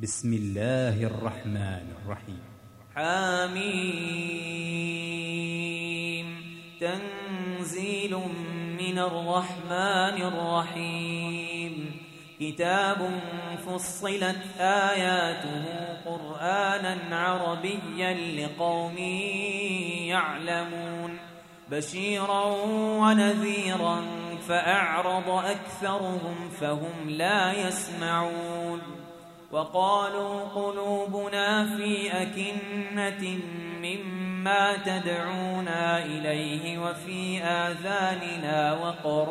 بسم الله الرحمن الرحيم. حميم. تنزيل من الرحمن الرحيم. كتاب فصلت آياته قرآنا عربيا لقوم يعلمون بشيرا ونذيرا فأعرض أكثرهم فهم لا يسمعون. وقالوا قلوبنا في أكنة مما تدعونا إليه وفي آذاننا وقر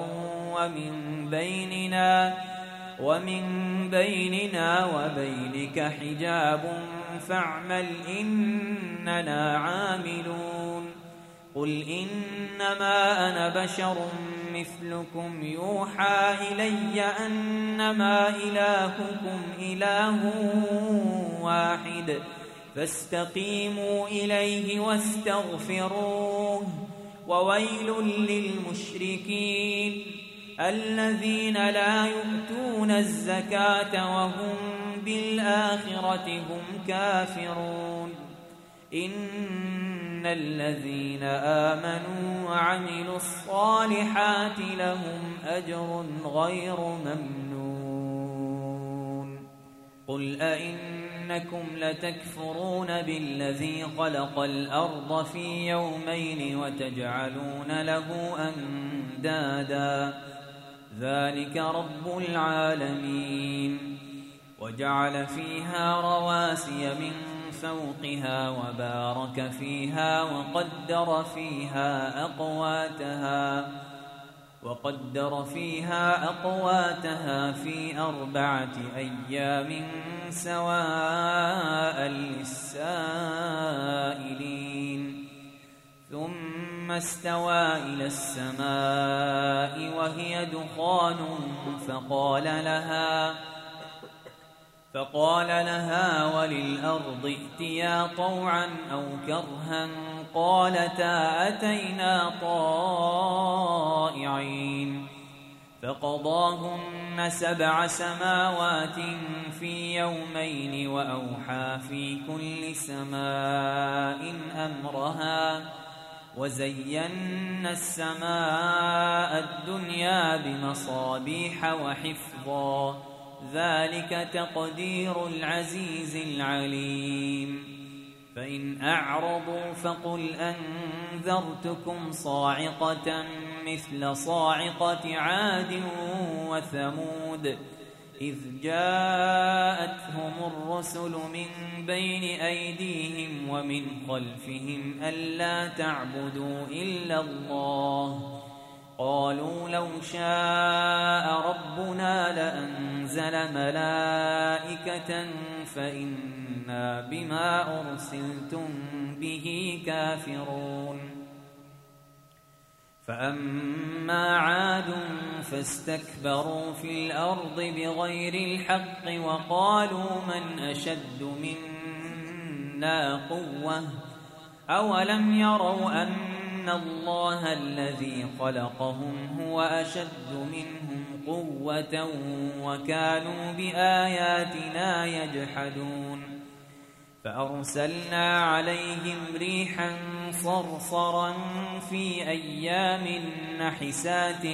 ومن بيننا وبينك حجاب فاعمل إننا عاملون. قل إنما أنا بشر مثلكم يوحى إلي أنما إلهكم إله واحد فاستقيموا إليه واستغفروه. وويل للمشركين الذين لا يؤتون الزكاة وهم بالآخرة هم كافرون. إن الذين آمنوا وعملوا الصالحات لهم أجر غير ممنون. قل أئنكم لتكفرون بالذي خلق الأرض في يومين وتجعلون له أندادا ذلك رب العالمين. وجعل فيها رواسي من فوقها وبارك فيها وقدر فيها أقواتها في 4 أيام سواء للسائلين. ثم استوى إلى السماء وهي دخان فقال لها وللأرض ائتيا طوعا أو كرها قالتا أتينا طائعين. فقضاهن 7 سماوات في يومين وأوحى في كل سماء أمرها وزينا السماء الدنيا بمصابيح وحفظا ذلك تقدير العزيز العليم. فإن أعرضوا فقل أنذرتكم صاعقة مثل صاعقة عاد وثمود إذ جاءتهم الرسل من بين أيديهم ومن خلفهم ألا تعبدوا إلا الله قالوا لو شاء ربنا لأنزل ملائكة فإنا بما أرسلتم به كافرون. فأما عاد فاستكبروا في الأرض بغير الحق وقالوا من أشد منا قوة أولم يروا أن الله الذي خلقهم هو أشد منهم قوة وكانوا بآياتنا يجحدون. فأرسلنا عليهم ريحا صرصرا في أيام نحسات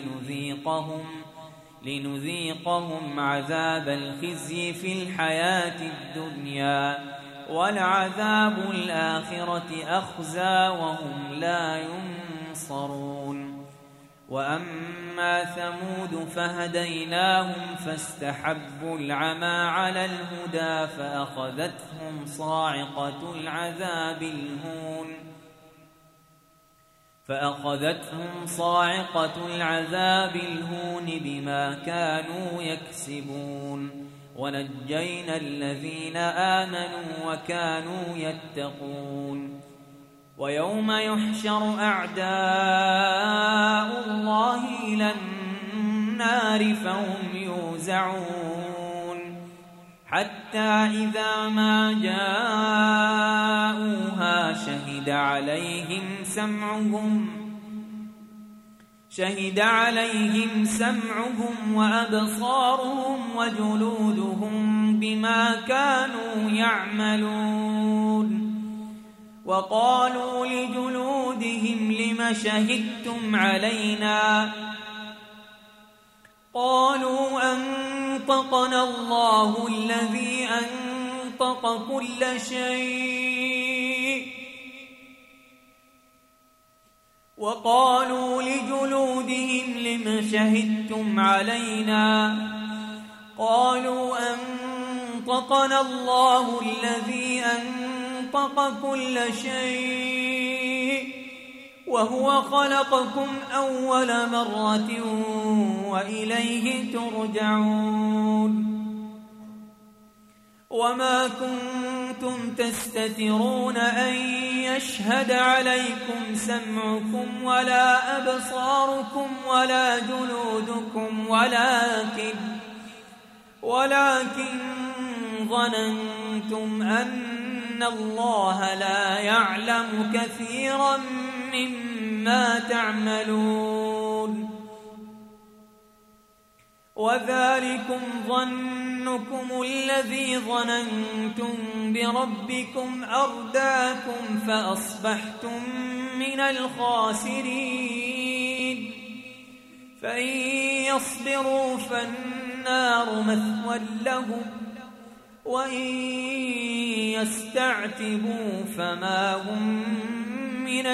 لنذيقهم عذاب الخزي في الحياة الدنيا ولعذاب الآخرة أخزى وهم لا ينصرون. وأما ثمود فهديناهم فاستحبوا العمى على الهدى فأخذتهم صاعقة العذاب الهون بما كانوا يكسبون. ونجينا الذين آمنوا وكانوا يتقون. ويوم يحشر أعداء الله إلى النار فهم يوزعون حتى إذا ما جاءوها شهد عليهم سمعهم وأبصارهم وجلودهم بما كانوا يعملون وقالوا لجلودهم لم شهدتم علينا قالوا أنطقنا الله الذي أنطق كل شيء وقالوا لجلودهم لم شهدتم علينا قالوا أنطقنا الله الذي أنطق كل شيء وهو خلقكم أول مرة وإليه ترجعون وما كنتم تستترون أن يشهد عليكم سمعكم ولا أبصاركم ولا جلودكم ولكن ظننتم أن الله لا يعلم كثيرا مما تعملون وذلكم ظنكم الذي ظننتم بربكم أرداكم فأصبحتم من الخاسرين فإن يصبروا فالنار مثوى لهم وإن يستعتبوا فما هم من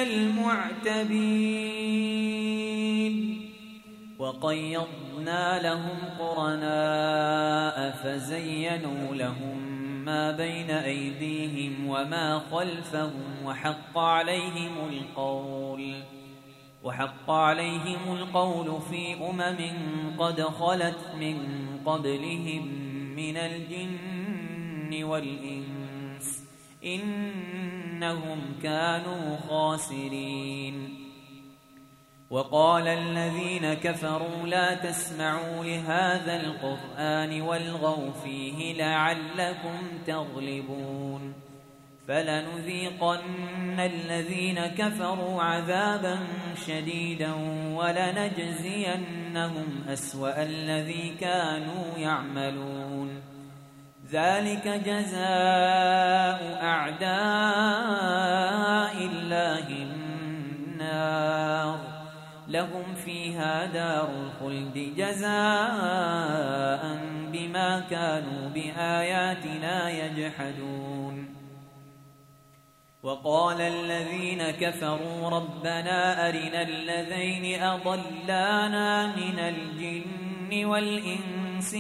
المعتبين وقيضنا لهم قرناء فزينوا لهم ما بين أيديهم وما خلفهم وحق عليهم القول في قد خلت من قبلهم من الجن والإنس إنهم كانوا خاسرين وقال الذين كفروا لا تسمعوا لهذا القرآن والغوا فيه لعلكم تغلبون فلنذيقن الذين كفروا عذابا شديدا ولنجزينهم أسوأ الذي كانوا يعملون ذلك جزاء أعداء الله النار لهم فيها دار الخلد جزاء بما كانوا بآياتنا يجحدون وقال الذين كفروا ربنا أرنا الذين أضلانا من الجن والإنس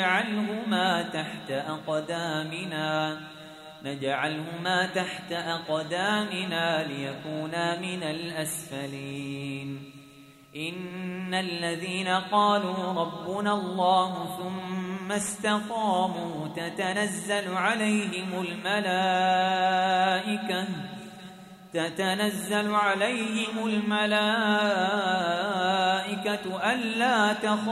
نجعلهما تحت أقدامنا ليكونا من الأسفلين إن الذين قالوا ربنا الله ثم استقاموا تتنزل عليهم الملائكة ألا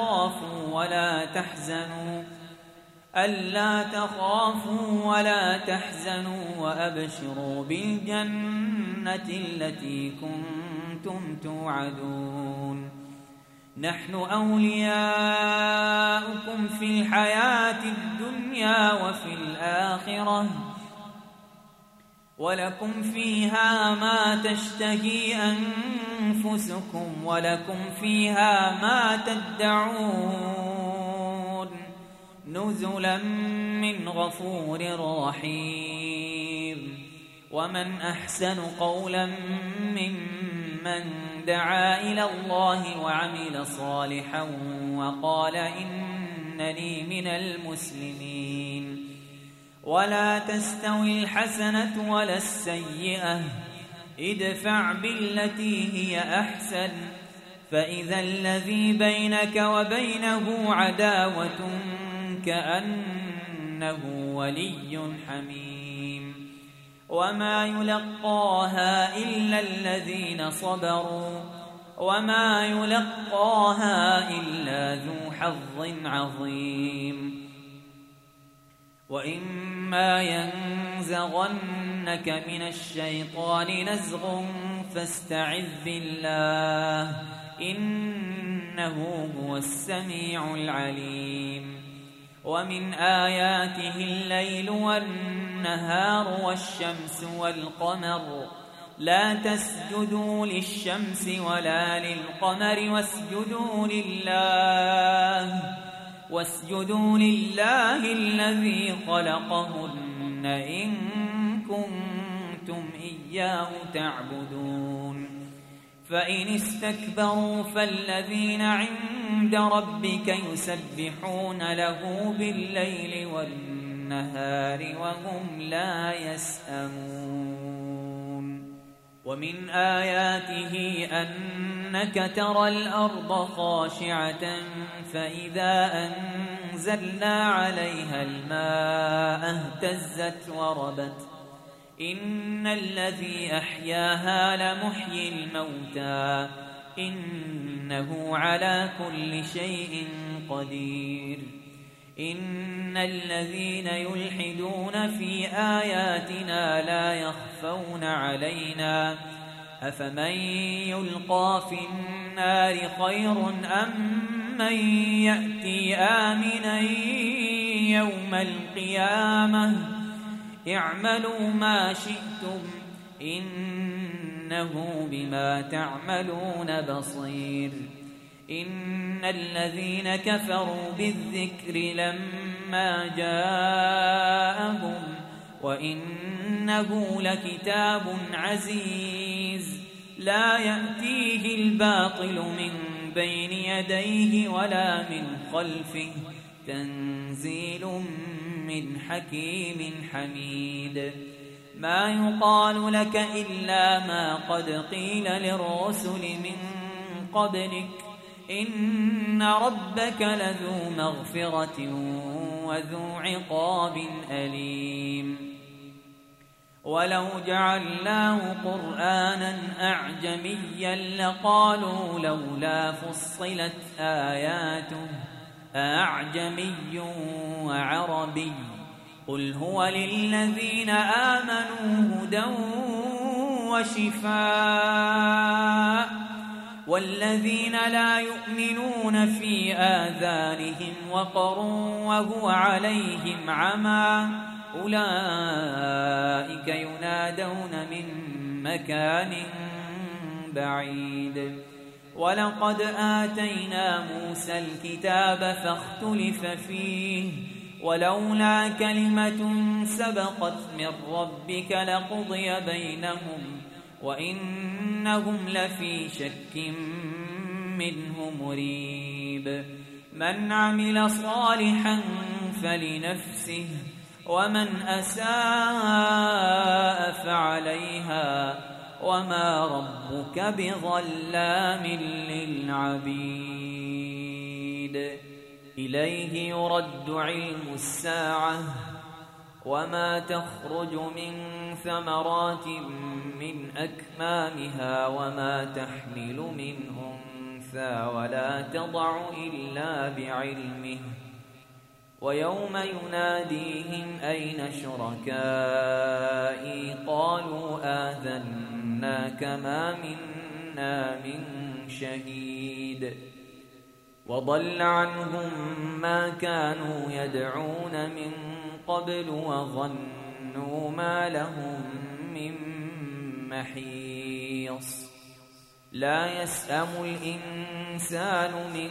تخافوا ولا تحزنوا وأبشروا بالجنة التي كنتم توعدون نحن أولياؤكم في الحياة الدنيا وفي الآخرة ولكم فيها ما تشتهي أنفسكم ولكم فيها ما تدعون نزلا من غفور رحيم ومن أحسن قولا ممن دعا إلى الله وعمل صالحا وقال إنني من المسلمين ولا تستوي الحسنة ولا السيئة ادفع بالتي هي أحسن فإذا الذي بينك وبينه عداوة كأنه ولي حميم وما يلقاها إلا الذين صبروا وما يلقاها إلا ذو حظ عظيم وإما ينزغنك من الشيطان نزغ فاستعذ بالله إنه هو السميع العليم ومن آياته الليل والنهار والشمس والقمر لا تسجدوا للشمس ولا للقمر واسجدوا لله الذي خلقهن إن كنتم إياه تعبدون فإن استكبروا فالذين عند ربك يسبحون له بالليل والنهار وهم لا يسأمون ومن آياته أنك ترى الأرض خاشعة فإذا أنزلنا عليها الماء اهتزت وربت إن الذي أحياها لمحيي الموتى إنه على كل شيء قدير إن الذين يلحدون في آياتنا لا يخفون علينا أفمن يلقى في النار خير أم من يأتي آمنا يوم القيامة اعملوا ما شئتم إنه بما تعملون بصير إن الذين كفروا بالذكر لما جاءهم وإنه لكتاب عزيز لا يأتيه الباطل من بين يديه ولا من خلفه تنزيل من حكيم حميد ما يقال لك إلا ما قد قيل للرسل من قبلك إن ربك لذو مغفرة وذو عقاب أليم ولو جعلناه قرآنا أعجميا لقالوا لولا فصلت آياته أعجمي وعربي قل هو للذين آمنوا هدى وشفاء والذين لا يؤمنون في آذانهم وقر وهو عليهم عمى أولئك ينادون من مكان بعيد ولقد آتينا موسى الكتاب فاختلف فيه ولولا كلمة سبقت من ربك لقضي بينهم وإنهم لفي شك منه مريب من عمل صالحا فلنفسه ومن أساء فعليها وما ربك بظلام للعبيد إليه يرد علم الساعة وما تخرج من ثمرات من أكمامها وما تحمل من أنثى ولا تضع إلا بعلمه ويوم يناديهم أين شركائي قالوا آذناك ما منا من شهيد وضل عنهم ما كانوا يدعون من قبل وظنوا ما لهم من محيص لا يسأم الإنسان من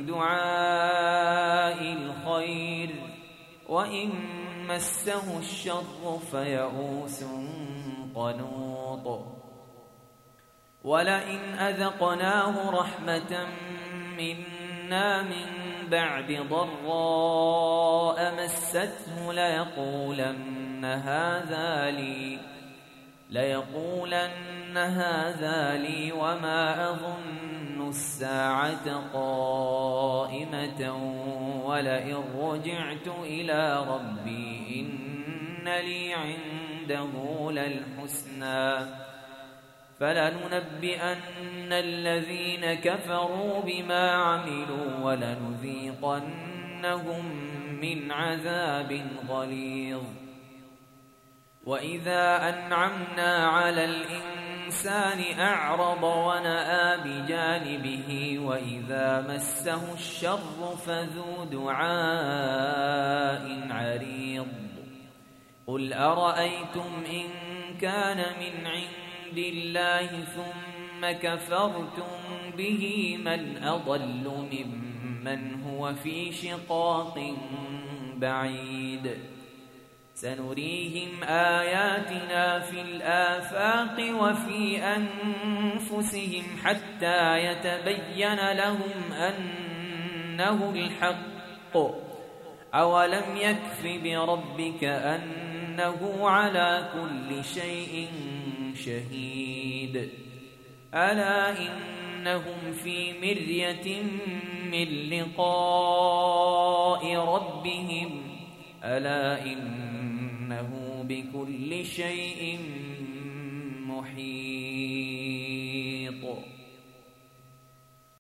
دعاء الخير وإن مسه الشر فيئوس قنوط ولئن أذقناه رحمة منا من بعد ضراء مسته ليقولن هذا لي وما أظن الساعة قائمة ولئن رجعت إلى ربي إن لي عنده للحسنى فلننبئن الذين كفروا بما عملوا ولنذيقنهم من عذاب غليظ وإذا أنعمنا على الإنسان الإنسان أعرض ونأى بجانبه وإذا مسه الشر فذو دعاء عريض قل أرأيتم إن كان من عند الله ثم كفرتم به من أضل ممن هو في شقاق بعيد سنريهم آياتنا في الآفاق وفي أنفسهم حتى يتبين لهم أنه الحق أولم يكف بربك أنه على كل شيء شهيد ألا إنهم في مرية من لقاء ربهم ألا إنه بكل شيء محيط